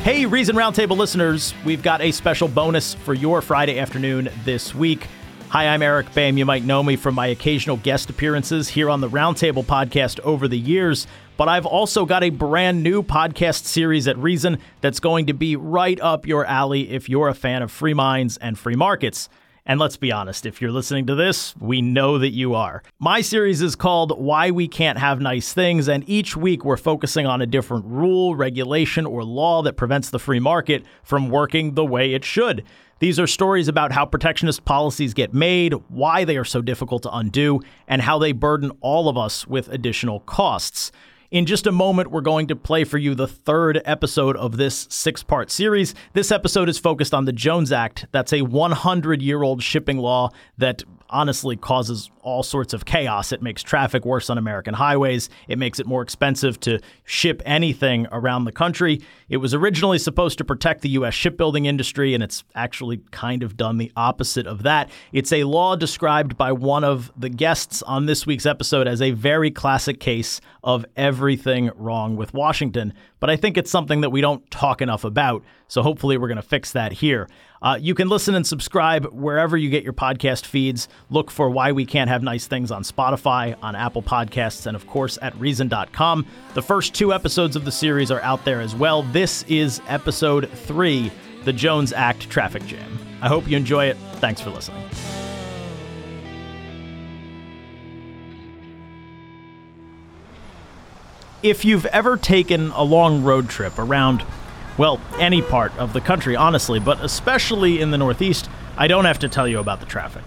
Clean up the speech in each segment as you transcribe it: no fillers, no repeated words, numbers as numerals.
Hey, Reason Roundtable listeners, we've got a special bonus for your Friday afternoon this week. Hi, I'm Eric Boehm. You might know me from my occasional guest appearances here on the Roundtable podcast over the years, but I've also got a brand new podcast series at Reason that's going to be right up your alley if you're a fan of free minds and free markets. And let's be honest, if you're listening to this, we know that you are. My series is called Why We Can't Have Nice Things, and each week we're focusing on a different rule, regulation, or law that prevents the free market from working the way it should. These are stories about how protectionist policies get made, why they are so difficult to undo, and how they burden all of us with additional costs. In just a moment, we're going to play for you the third episode of this 6-part series. This episode is focused on the Jones Act. That's a 100-year-old shipping law that honestly causes all sorts of chaos. It makes traffic worse on American highways. It makes it more expensive to ship anything around the country. It was originally supposed to protect the U.S. shipbuilding industry, and it's actually kind of done the opposite of that. It's a law described by one of the guests on this week's episode as a very classic case of everything wrong with Washington. But I think it's something that we don't talk enough about, so hopefully we're going to fix that here. You can listen and subscribe wherever you get your podcast feeds. Look for Why We Can't Have Nice Things on Spotify, on Apple Podcasts, and of course at Reason.com. The first 2 episodes of the series are out there as well. This is episode 3, the Jones Act Traffic Jam. I hope you enjoy it. Thanks for listening. If you've ever taken a long road trip around, well, any part of the country, honestly, but especially in the Northeast, I don't have to tell you about the traffic.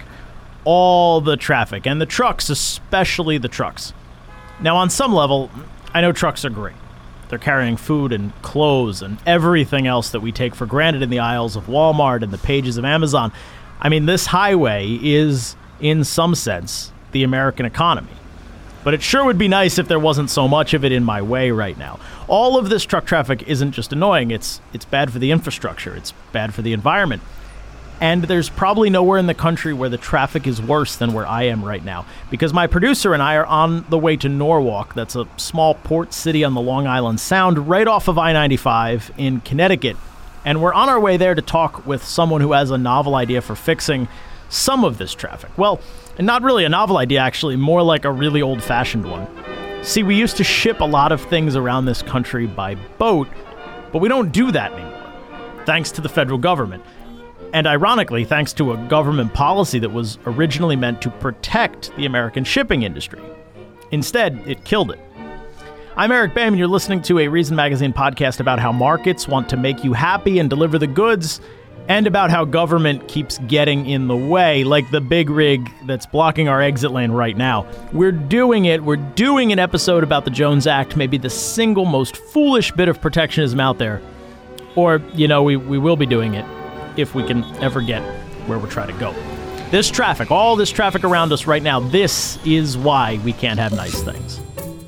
All the traffic, and the trucks, especially the trucks. Now, on some level, I know trucks are great. They're carrying food and clothes and everything else that we take for granted in the aisles of Walmart and the pages of Amazon. I mean, this highway is, in some sense, the American economy. But it sure would be nice if there wasn't so much of it in my way right now. All of this truck traffic isn't just annoying, it's bad for the infrastructure, it's bad for the environment. And there's probably nowhere in the country where the traffic is worse than where I am right now, because my producer and I are on the way to Norwalk. That's a small port city on the Long Island Sound right off of I-95 in Connecticut. And we're on our way there to talk with someone who has a novel idea for fixing some of this traffic. Well, not really a novel idea, actually, more like a really old-fashioned one. See, we used to ship a lot of things around this country by boat, but we don't do that anymore, thanks to the federal government. And ironically, thanks to a government policy that was originally meant to protect the American shipping industry. Instead, it killed it. I'm Eric Boehm, and you're listening to a Reason Magazine podcast about how markets want to make you happy and deliver the goods, and about how government keeps getting in the way, like the big rig that's blocking our exit lane right now. We're doing it. We're doing an episode about the Jones Act, maybe the single most foolish bit of protectionism out there. Or, you know, we will be doing it if we can ever get where we're trying to go. This traffic, all this traffic around us right now, this is why we can't have nice things.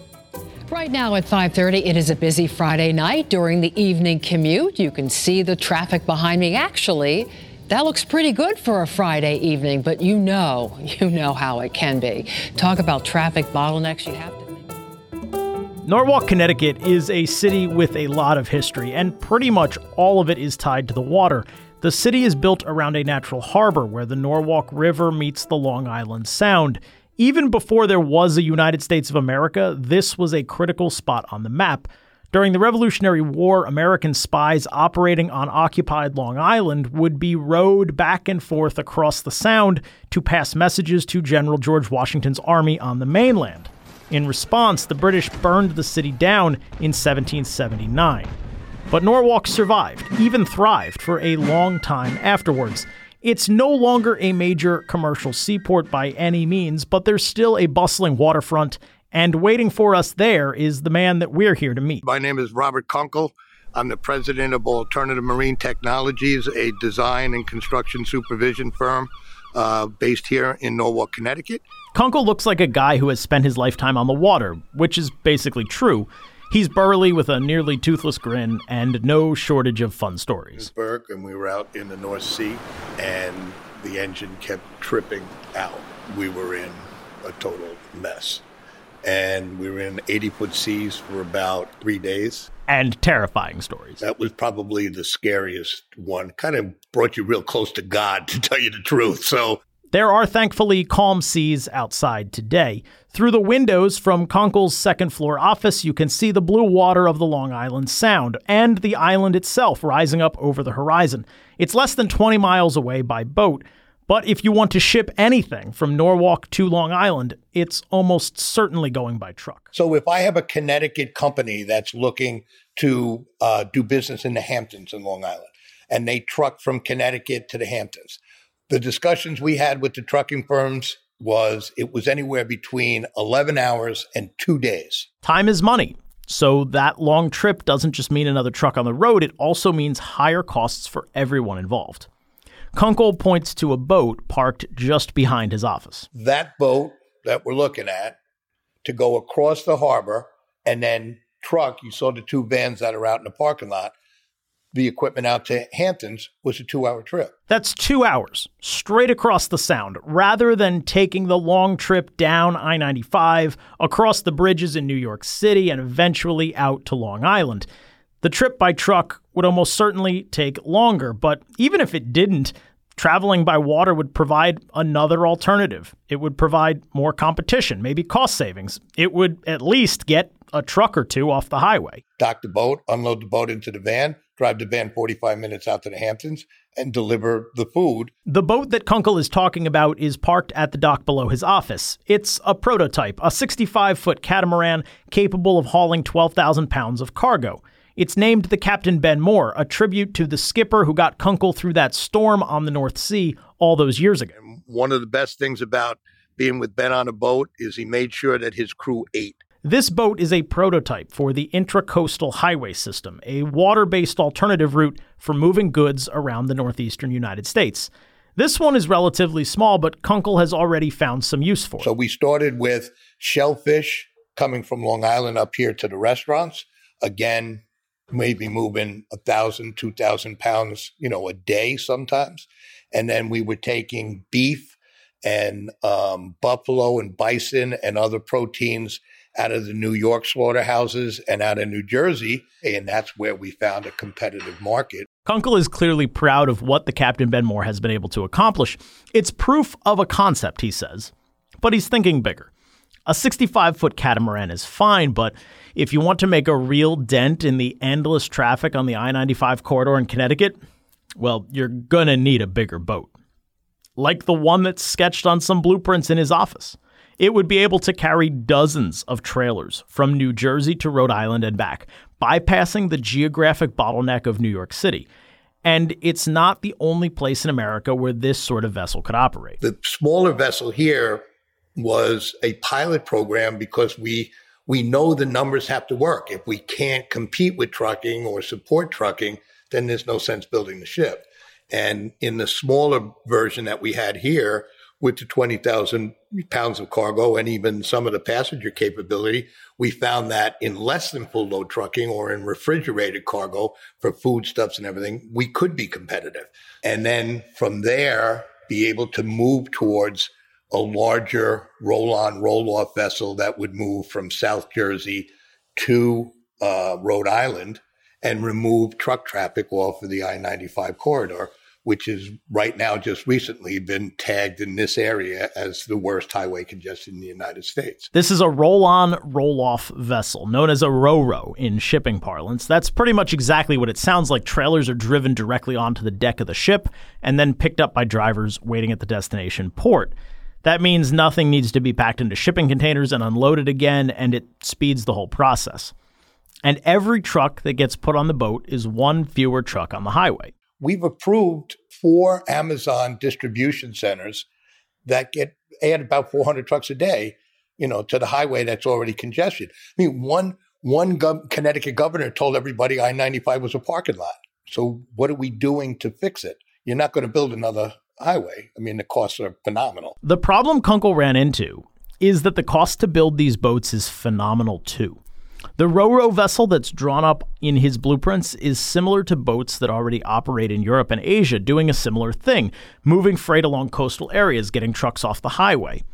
Right now at 5:30, it is a busy Friday night during the evening commute. You can see the traffic behind me. Actually, that looks pretty good for a Friday evening, but you know how it can be. Talk about traffic bottlenecks, you have to. Norwalk, Connecticut is a city with a lot of history, and pretty much all of it is tied to the water. The city is built around a natural harbor where the Norwalk River meets the Long Island Sound. Even before there was a United States of America, this was a critical spot on the map. During the Revolutionary War, American spies operating on occupied Long Island would be rowed back and forth across the Sound to pass messages to General George Washington's army on the mainland. In response, the British burned the city down in 1779. But Norwalk survived, even thrived, for a long time afterwards. It's no longer a major commercial seaport by any means, but there's still a bustling waterfront, and waiting for us there is the man that we're here to meet. My name is Robert Kunkel. I'm the president of Alternative Marine Technologies, a design and construction supervision firm based here in Norwalk, Connecticut. Kunkel looks like a guy who has spent his lifetime on the water, which is basically true. He's burly with a nearly toothless grin and no shortage of fun stories. Burke, and we were out in the North Sea, and the engine kept tripping out. We were in a total mess. and we were in 80-foot seas for about 3 days. And terrifying stories. That was probably the scariest one. Kind of brought you real close to God, to tell you the truth. So there are thankfully calm seas outside today. Through the windows from Kunkel's second-floor office, you can see the blue water of the Long Island Sound and the island itself rising up over the horizon. It's less than 20 miles away by boat, but if you want to ship anything from Norwalk to Long Island, it's almost certainly going by truck. So if I have a Connecticut company that's looking to do business in the Hamptons in Long Island, and they truck from Connecticut to the Hamptons, the discussions we had with the trucking firms it was anywhere between 11 hours and 2 days. Time is money. So that long trip doesn't just mean another truck on the road. It also means higher costs for everyone involved. Kunkel points to a boat parked just behind his office. That boat that we're looking at, to go across the harbor and then truck, you saw the two vans that are out in the parking lot, the equipment out to Hamptons, was a 2-hour trip. That's 2 hours, straight across the Sound, rather than taking the long trip down I-95, across the bridges in New York City, and eventually out to Long Island. The trip by truck would almost certainly take longer, but even if it didn't, traveling by water would provide another alternative. It would provide more competition, maybe cost savings. It would at least get a truck or two off the highway. Dock the boat, unload the boat into the van, drive the van 45 minutes out to the Hamptons, and deliver the food. The boat that Kunkel is talking about is parked at the dock below his office. It's a prototype, a 65-foot catamaran capable of hauling 12,000 pounds of cargo. It's named the Captain Ben Moore, a tribute to the skipper who got Kunkel through that storm on the North Sea all those years ago. One of the best things about being with Ben on a boat is he made sure that his crew ate. This boat is a prototype for the Intracoastal Highway System, a water-based alternative route for moving goods around the northeastern United States. This one is relatively small, but Kunkel has already found some use for it. So we started with shellfish coming from Long Island up here to the restaurants. Again, maybe moving 1,000, 2,000 pounds, a day sometimes. And then we were taking beef and buffalo and bison and other proteins out of the New York slaughterhouses and out of New Jersey. And that's where we found a competitive market. Kunkel is clearly proud of what the Captain Ben Moore has been able to accomplish. It's proof of a concept, he says. But he's thinking bigger. A 65-foot catamaran is fine, but if you want to make a real dent in the endless traffic on the I-95 corridor in Connecticut, well, you're gonna need a bigger boat. Like the one that's sketched on some blueprints in his office. It would be able to carry dozens of trailers from New Jersey to Rhode Island and back, bypassing the geographic bottleneck of New York City. And it's not the only place in America where this sort of vessel could operate. The smaller vessel here was a pilot program because we know the numbers have to work. If we can't compete with trucking or support trucking, then there's no sense building the ship. And in the smaller version that we had here, with the 20,000 pounds of cargo and even some of the passenger capability, we found that in less than full load trucking or in refrigerated cargo for foodstuffs and everything, we could be competitive. And then from there, be able to move towards a larger roll-on, roll-off vessel that would move from South Jersey to Rhode Island and remove truck traffic off of the I-95 corridor, which is right now just recently been tagged in this area as the worst highway congestion in the United States. This is a roll-on, roll-off vessel, known as a ro-ro in shipping parlance. That's pretty much exactly what it sounds like. Trailers are driven directly onto the deck of the ship and then picked up by drivers waiting at the destination port. That means nothing needs to be packed into shipping containers and unloaded again, and it speeds the whole process. And every truck that gets put on the boat is one fewer truck on the highway. We've approved 4 Amazon distribution centers that add about 400 trucks a day, to the highway that's already congested. I mean, one Connecticut governor told everybody I-95 was a parking lot. So what are we doing to fix it? You're not going to build another highway. I mean, the costs are phenomenal. The problem Kunkel ran into is that the cost to build these boats is phenomenal too. The ro-ro vessel that's drawn up in his blueprints is similar to boats that already operate in Europe and Asia, doing a similar thing, moving freight along coastal areas, getting trucks off the highway.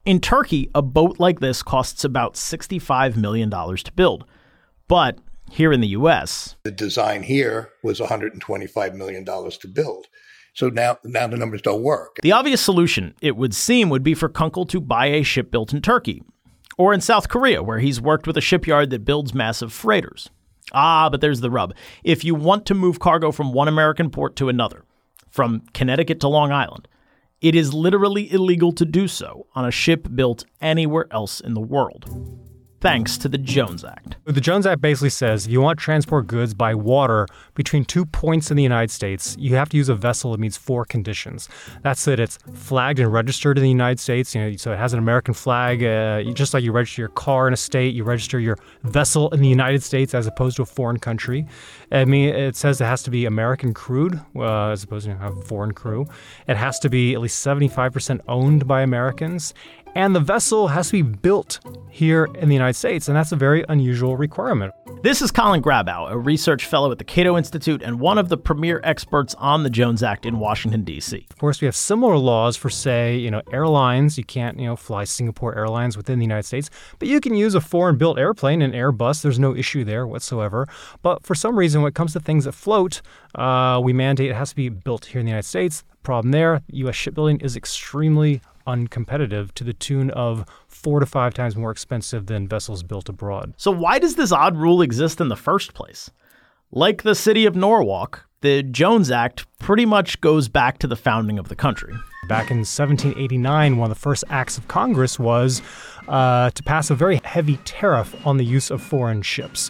In Turkey, a boat like this costs about $65 million to build. But here in the U.S., the design here was $125 million to build. So now the numbers don't work. The obvious solution, it would seem, would be for Kunkel to buy a ship built in Turkey. Or in South Korea, where he's worked with a shipyard that builds massive freighters. But there's the rub. If you want to move cargo from one American port to another, from Connecticut to Long Island, it is literally illegal to do so on a ship built anywhere else in the world, thanks to the Jones Act. The Jones Act basically says if you want to transport goods by water between 2 points in the United States, you have to use a vessel that meets 4 conditions. That's that it's flagged and registered in the United States, so it has an American flag. Just like you register your car in a state, you register your vessel in the United States as opposed to a foreign country. It says it has to be American crewed as opposed to have a foreign crew. It has to be at least 75% owned by Americans. And the vessel has to be built here in the United States, and that's a very unusual requirement. This is Colin Grabow, a research fellow at the Cato Institute and one of the premier experts on the Jones Act in Washington, D.C. Of course, we have similar laws for, say, airlines. You can't, fly Singapore Airlines within the United States, but you can use a foreign-built airplane, an Airbus. There's no issue there whatsoever. But for some reason, when it comes to things that float, we mandate it has to be built here in the United States. Problem there, U.S. shipbuilding is extremely uncompetitive to the tune of 4 to 5 times more expensive than vessels built abroad. So why does this odd rule exist in the first place? Like the city of Norwalk, the Jones Act pretty much goes back to the founding of the country. Back in 1789, one of the first acts of Congress was to pass a very heavy tariff on the use of foreign ships.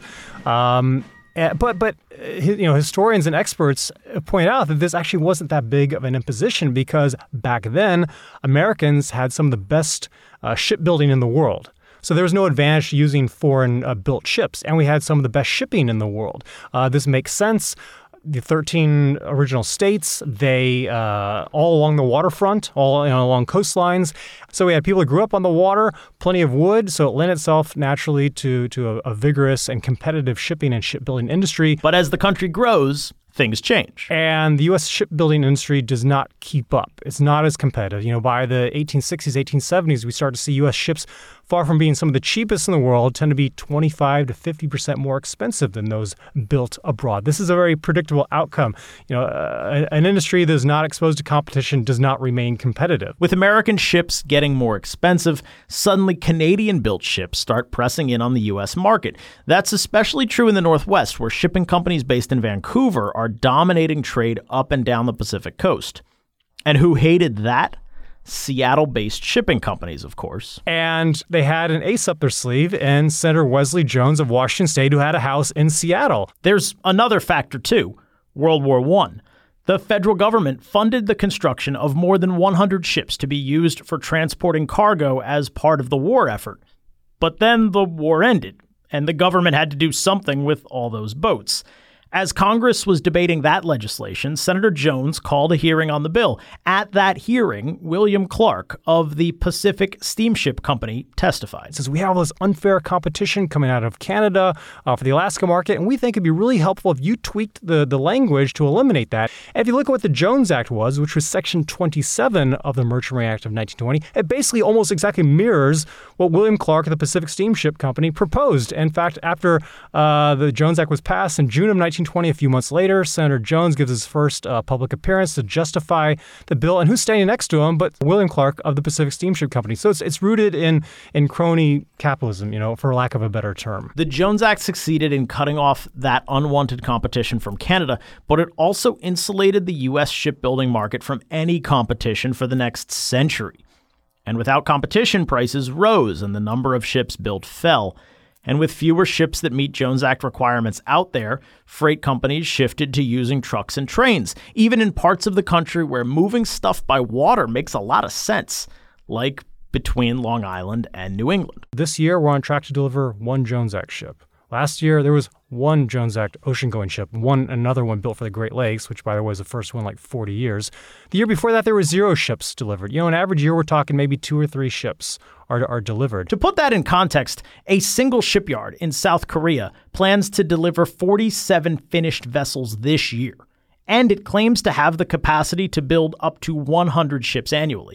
But historians and experts point out that this actually wasn't that big of an imposition because back then, Americans had some of the best shipbuilding in the world. So there was no advantage to using foreign-built ships, and we had some of the best shipping in the world. This makes sense. The 13 original states, they all along the waterfront, all along coastlines. So we had people who grew up on the water, plenty of wood, so it lent itself naturally to a vigorous and competitive shipping and shipbuilding industry. But as the country grows, things change. And the U.S. shipbuilding industry does not keep up. It's not as competitive. By the 1860s, 1870s, we start to see U.S. ships, far from being some of the cheapest in the world, tend to be 25 to 50% more expensive than those built abroad. This is a very predictable outcome. An industry that is not exposed to competition does not remain competitive. With American ships getting more expensive, suddenly Canadian-built ships start pressing in on the U.S. market. That's especially true in the Northwest, where shipping companies based in Vancouver are dominating trade up and down the Pacific coast. And who hated that? Seattle-based shipping companies, of course. And they had an ace up their sleeve in Senator Wesley Jones of Washington State, who had a house in Seattle. There's another factor, too. World War I. The federal government funded the construction of more than 100 ships to be used for transporting cargo as part of the war effort. But then the war ended, and the government had to do something with all those boats. As Congress was debating that legislation, Senator Jones called a hearing on the bill. At that hearing, William Clark of the Pacific Steamship Company testified. He says, we have all this unfair competition coming out of Canada for the Alaska market, and we think it'd be really helpful if you tweaked the language to eliminate that. And if you look at what the Jones Act was, which was Section 27 of the Merchant Marine Act of 1920, it basically almost exactly mirrors what William Clark of the Pacific Steamship Company proposed. In fact, after the Jones Act was passed in June of 1920, a few months later, Senator Jones gives his first public appearance to justify the bill. And who's standing next to him but William Clark of the Pacific Steamship Company? So it's rooted in crony capitalism, for lack of a better term. The Jones Act succeeded in cutting off that unwanted competition from Canada, but it also insulated the U.S. shipbuilding market from any competition for the next century. And without competition, prices rose and the number of ships built fell. And with fewer ships that meet Jones Act requirements out there, freight companies shifted to using trucks and trains, even in parts of the country where moving stuff by water makes a lot of sense, like between Long Island and New England. This year, we're on track to deliver 1 Jones Act ship. Last year, there was 1 Jones Act ocean-going ship, another one built for the Great Lakes, which, by the way, was the first one in like 40 years. The year before that, there were 0 ships delivered. An average year, we're talking maybe 2 or 3 ships are delivered. To put that in context, a single shipyard in South Korea plans to deliver 47 finished vessels this year, and it claims to have the capacity to build up to 100 ships annually.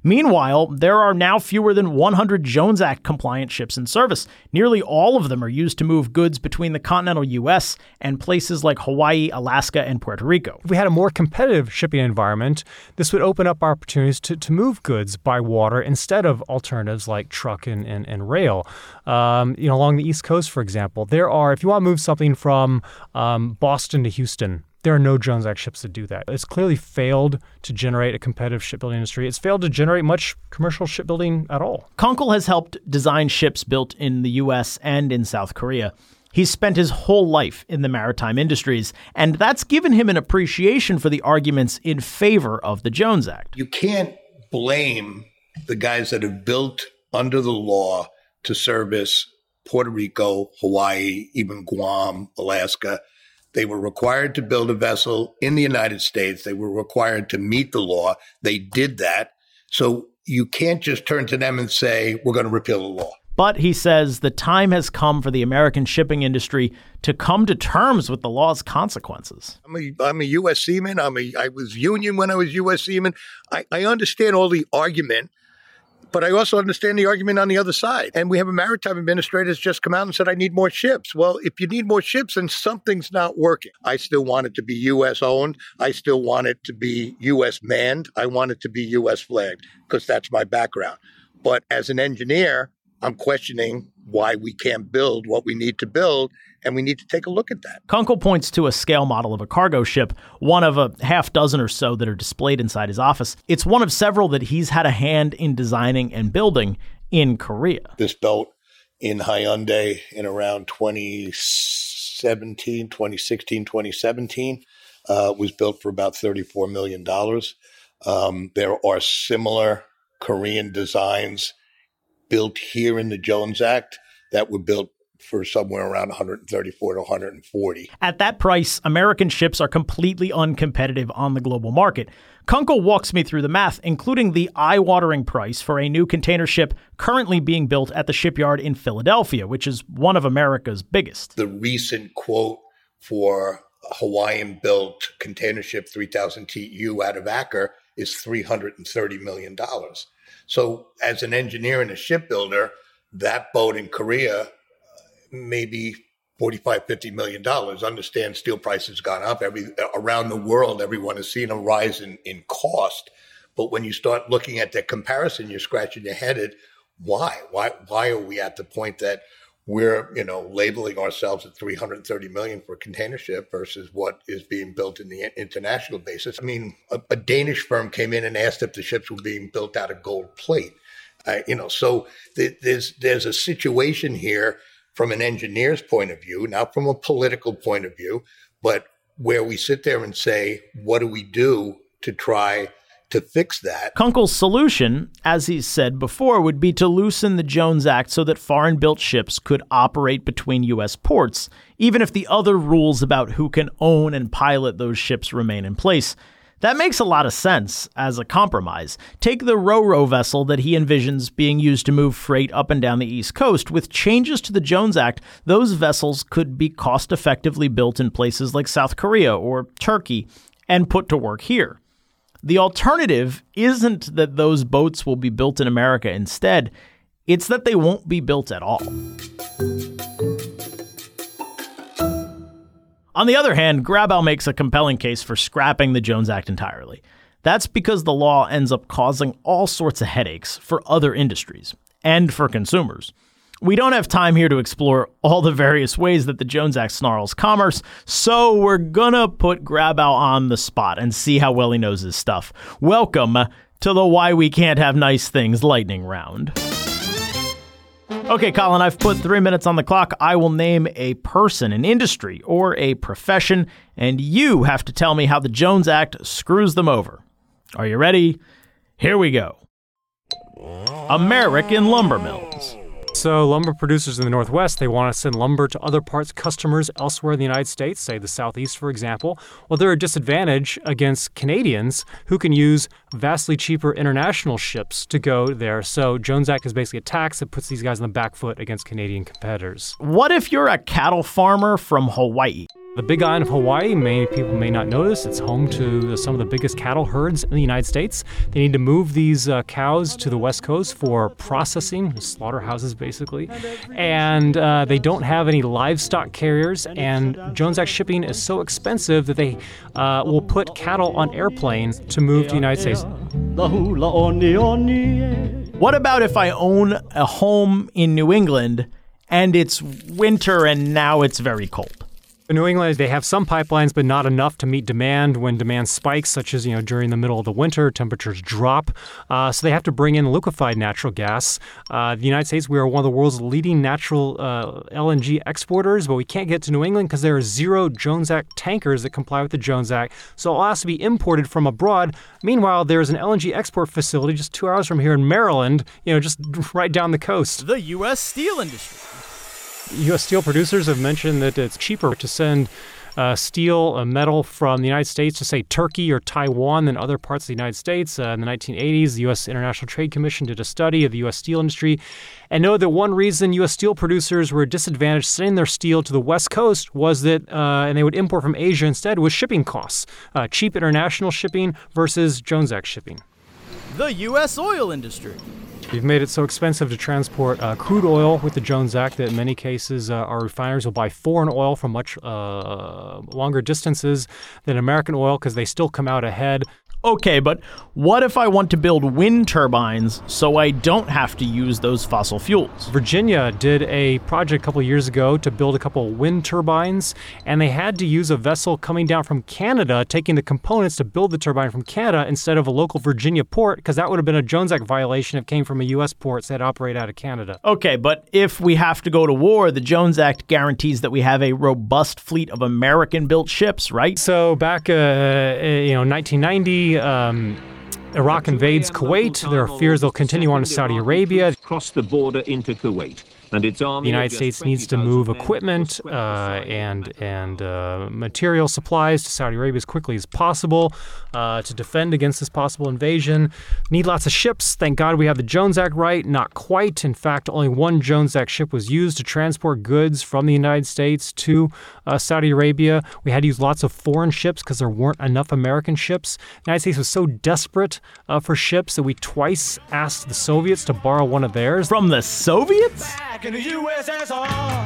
Meanwhile, there are now fewer than 100 Jones Act compliant ships in service. Nearly all of them are used to move goods between the continental U.S. and places like Hawaii, Alaska, and Puerto Rico. If we had a more competitive shipping environment, this would open up opportunities to move goods by water instead of alternatives like truck and rail. Along the East Coast, for example, if you want to move something from Boston to Houston, there are no Jones Act ships that do that. It's clearly failed to generate a competitive shipbuilding industry. It's failed to generate much commercial shipbuilding at all. Kunkel has helped design ships built in the U.S. and in South Korea. He's spent his whole life in the maritime industries, and that's given him an appreciation for the arguments in favor of the Jones Act. You can't blame the guys that have built under the law to service Puerto Rico, Hawaii, even Guam, Alaska. They were required to build a vessel in the United States. They were required to meet the law. They did that. So you can't just turn to them and say, we're going to repeal the law. But he says the time has come for the American shipping industry to come to terms with the law's consequences. I'm a U.S. seaman. I was union when I was U.S. seaman. I understand all the argument, but I also understand the argument on the other side. And we have a maritime administrator that's just come out and said, I need more ships. Well, if you need more ships, then something's not working. I still want it to be U.S. owned. I still want it to be U.S. manned. I want it to be U.S. flagged because that's my background. But as an engineer, I'm questioning why we can't build what we need to build, and we need to take a look at that. Kunkel points to a scale model of a cargo ship, one of a half dozen or so that are displayed inside his office. It's one of several that he's had a hand in designing and building in Korea. This built in Hyundai in around 2016, 2017, was built for about $34 million. There are similar Korean designs built here in the Jones Act that were built for somewhere around 134 to 140. At that price, American ships are completely uncompetitive on the global market. Kunkel walks me through the math, including the eye-watering price for a new container ship currently being built at the shipyard in Philadelphia, which is one of America's biggest. The recent quote for a Hawaiian-built container ship, 3,000 TEU out of Acker, is $330 million. So as an engineer and a shipbuilder, that boat in Korea may be $45, $50 million. Understand steel prices gone up. Around the world, everyone has seen a rise in cost. But when you start looking at that comparison, you're scratching your head at why? Why are we at the point that we're, labeling ourselves at $330 million for a container ship versus what is being built in the international basis? I mean, a Danish firm came in and asked if the ships were being built out of gold plate. So there's a situation here from an engineer's point of view, not from a political point of view, but where we sit there and say, what do we do to try to fix that? Kunkel's solution, as he said before, would be to loosen the Jones Act so that foreign-built ships could operate between U.S. ports, even if the other rules about who can own and pilot those ships remain in place. That makes a lot of sense as a compromise. Take the Ro-Ro vessel that he envisions being used to move freight up and down the East Coast. With changes to the Jones Act, those vessels could be cost-effectively built in places like South Korea or Turkey and put to work here. The alternative isn't that those boats will be built in America instead. It's that they won't be built at all. On the other hand, Grabow makes a compelling case for scrapping the Jones Act entirely. That's because the law ends up causing all sorts of headaches for other industries and for consumers. We don't have time here to explore all the various ways that the Jones Act snarls commerce, so we're gonna put Grabow on the spot and see how well he knows his stuff. Welcome to the Why We Can't Have Nice Things lightning round. Okay, Colin, I've put 3 minutes on the clock. I will name a person, an industry, or a profession, and you have to tell me how the Jones Act screws them over. Are you ready? Here we go. American lumber mills. So lumber producers in the Northwest, they want to send lumber to other customers elsewhere in the United States, say the Southeast, for example. Well, they're a disadvantage against Canadians who can use vastly cheaper international ships to go there. So Jones Act is basically a tax that puts these guys on the back foot against Canadian competitors. What if you're a cattle farmer from Hawaii? The Big Island of Hawaii, many people may not know this, it's home to some of the biggest cattle herds in the United States. They need to move these cows to the West Coast for processing, slaughterhouses basically, and they don't have any livestock carriers, and Jones Act shipping is so expensive that they will put cattle on airplanes to move to the United States. What about if I own a home in New England and it's winter and now it's very cold? In New England, they have some pipelines, but not enough to meet demand when demand spikes, such as, during the middle of the winter, temperatures drop. So they have to bring in liquefied natural gas. The United States, we are one of the world's leading natural LNG exporters, but we can't get to New England because there are 0 Jones Act tankers that comply with the Jones Act. So it all has to be imported from abroad. Meanwhile, there's an LNG export facility just 2 hours from here in Maryland, just right down the coast. The U.S. steel industry. U.S. steel producers have mentioned that it's cheaper to send steel, metal from the United States to, say, Turkey or Taiwan than other parts of the United States. In the 1980s, the U.S. International Trade Commission did a study of the U.S. steel industry and noted that one reason U.S. steel producers were disadvantaged sending their steel to the West Coast was that, and they would import from Asia instead, was shipping costs. Cheap international shipping versus Jones Act shipping. The U.S. oil industry. We've made it so expensive to transport crude oil with the Jones Act that in many cases our refiners will buy foreign oil from much longer distances than American oil because they still come out ahead. Okay, but what if I want to build wind turbines so I don't have to use those fossil fuels? Virginia did a project a couple of years ago to build a couple of wind turbines, and they had to use a vessel coming down from Canada, taking the components to build the turbine from Canada instead of a local Virginia port, because that would have been a Jones Act violation if it came from a U.S. port that operate out of Canada. Okay, but if we have to go to war, the Jones Act guarantees that we have a robust fleet of American-built ships, right? So back, 1990, Iraq invades Kuwait. There are fears they'll continue on to Saudi Arabia. Cross the border into Kuwait. And its army, the United States needs to move equipment and material supplies to Saudi Arabia as quickly as possible to defend against this possible invasion. Need lots of ships. Thank God we have the Jones Act right. Not quite. In fact, only one Jones Act ship was used to transport goods from the United States to Saudi Arabia. We had to use lots of foreign ships because there weren't enough American ships. The United States was so desperate for ships that we twice asked the Soviets to borrow one of theirs. From the Soviets? In the USSR.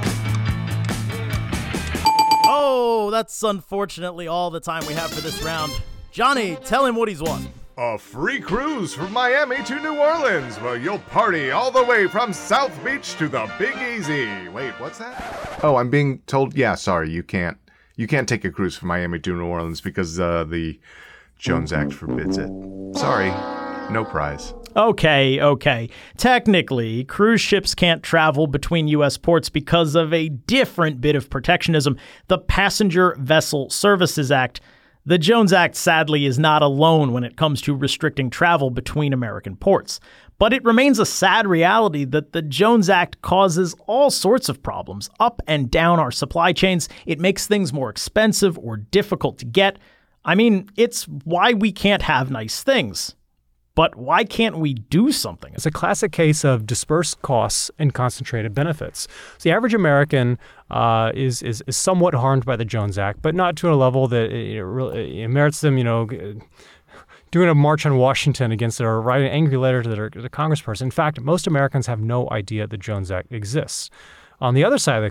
Oh, that's unfortunately all the time we have for this round. Johnny, tell him what he's won. A free cruise from Miami to New Orleans, where you'll party all the way from South Beach to the Big Easy. Wait, what's that? Oh, I'm being told, sorry, you can't take a cruise from Miami to New Orleans because the Jones Act forbids it. Sorry, no prize. Okay. Technically, cruise ships can't travel between U.S. ports because of a different bit of protectionism, the Passenger Vessel Services Act. The Jones Act, sadly, is not alone when it comes to restricting travel between American ports. But it remains a sad reality that the Jones Act causes all sorts of problems up and down our supply chains. It makes things more expensive or difficult to get. I mean, it's why we can't have nice things. But why can't we do something? It's a classic case of dispersed costs and concentrated benefits. So the average American is somewhat harmed by the Jones Act, but not to a level that it merits them, doing a march on Washington against it or writing an angry letter to the congressperson. In fact, most Americans have no idea the Jones Act exists. On the other side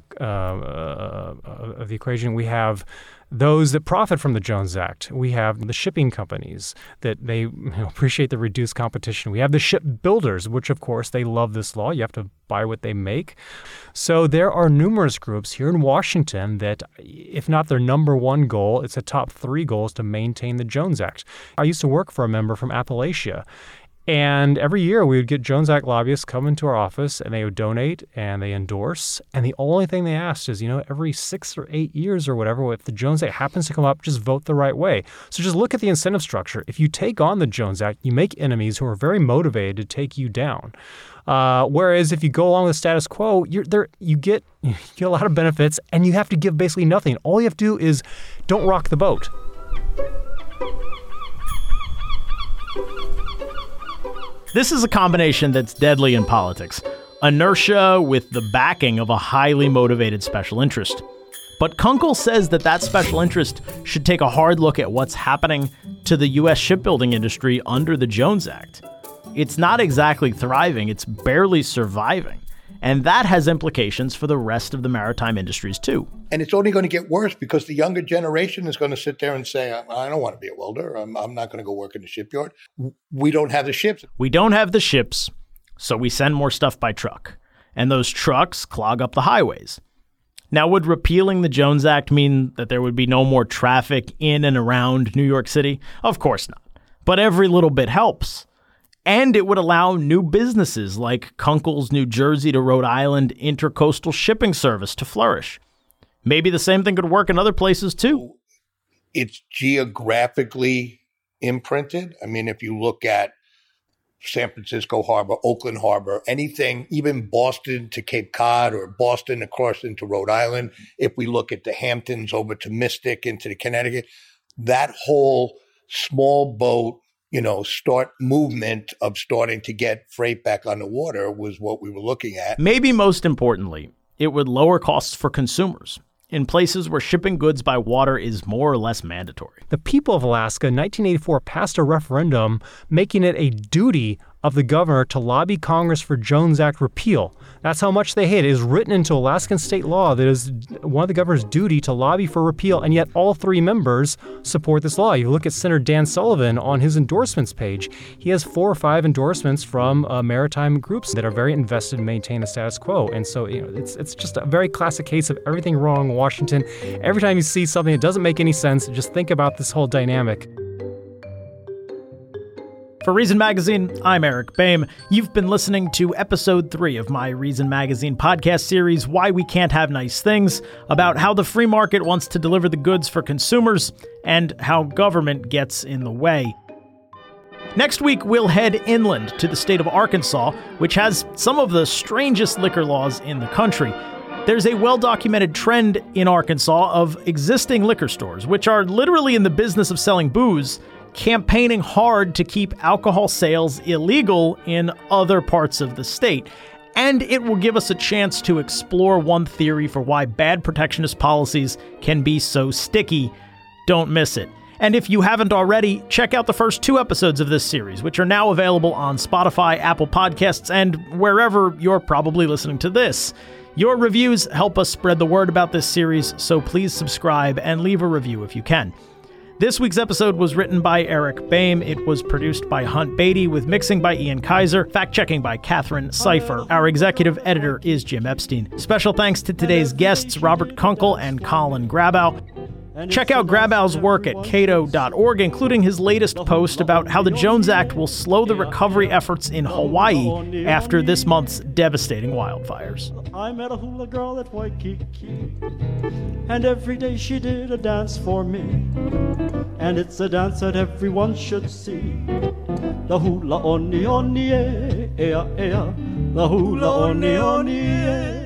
of the equation, we have those that profit from the Jones Act. We have the shipping companies that they appreciate the reduced competition. We have the shipbuilders, which, of course, they love this law. You have to buy what they make. So there are numerous groups here in Washington that, if not their number one goal, it's a top 3 goals to maintain the Jones Act. I used to work for a member from Appalachia. And every year we would get Jones Act lobbyists come into our office and they would donate and they endorse. And the only thing they asked is, every 6 or 8 years or whatever, if the Jones Act happens to come up, just vote the right way. So just look at the incentive structure. If you take on the Jones Act, you make enemies who are very motivated to take you down. Whereas if you go along with the status quo, you get a lot of benefits and you have to give basically nothing. All you have to do is don't rock the boat. This is a combination that's deadly in politics. Inertia with the backing of a highly motivated special interest. But Kunkel says that special interest should take a hard look at what's happening to the U.S. shipbuilding industry under the Jones Act. It's not exactly thriving, it's barely surviving. And that has implications for the rest of the maritime industries, too. And it's only going to get worse because the younger generation is going to sit there and say, I don't want to be a welder. I'm not going to go work in the shipyard. We don't have the ships. We don't have the ships, so we send more stuff by truck. And those trucks clog up the highways. Now, would repealing the Jones Act mean that there would be no more traffic in and around New York City? Of course not. But every little bit helps. And it would allow new businesses like Kunkel's New Jersey to Rhode Island intercoastal shipping service to flourish. Maybe the same thing could work in other places too. It's geographically imprinted. I mean, if you look at San Francisco Harbor, Oakland Harbor, anything, even Boston to Cape Cod or Boston across into Rhode Island, if we look at the Hamptons over to Mystic into the Connecticut, that whole small boat, start movement of starting to get freight back on the water was what we were looking at. Maybe most importantly, it would lower costs for consumers in places where shipping goods by water is more or less mandatory. The people of Alaska in 1984 passed a referendum making it a duty of the governor to lobby Congress for Jones Act repeal. That's how much they hate. It is written into Alaskan state law that it is one of the governor's duty to lobby for repeal, and yet all three members support this law. You look at Senator Dan Sullivan on his endorsements page. He has 4 or 5 endorsements from maritime groups that are very invested in maintaining the status quo. And so it's just a very classic case of everything wrong in Washington. Every time you see something that doesn't make any sense, just think about this whole dynamic. For Reason Magazine, I'm Eric Boehm. You've been listening to episode 3 of my Reason Magazine podcast series, Why We Can't Have Nice Things, about how the free market wants to deliver the goods for consumers and how government gets in the way. Next week, we'll head inland to the state of Arkansas, which has some of the strangest liquor laws in the country. There's a well-documented trend in Arkansas of existing liquor stores, which are literally in the business of selling booze, campaigning hard to keep alcohol sales illegal in other parts of the state. And it will give us a chance to explore one theory for why bad protectionist policies can be so sticky. Don't miss it. And if you haven't already, check out the first 2 episodes of this series, which are now available on Spotify, Apple Podcasts, and wherever you're probably listening to this. Your reviews help us spread the word about this series, so please subscribe and leave a review if you can. This week's episode was written by Eric Boehm. It was produced by Hunt Beatty with mixing by Ian Kaiser, fact-checking by Catherine Cipher. Our executive editor is Jim Epstein. Special thanks to today's guests, Robert Kunkel and Colin Grabow. Check out Grabow's work at cato.org, including his latest post about how the Jones Act will slow the recovery efforts in Hawaii after this month's devastating wildfires. I met a hula girl at Waikiki, and every day she did a dance for me. And it's a dance that everyone should see. The hula oni oni, the hula oni oni.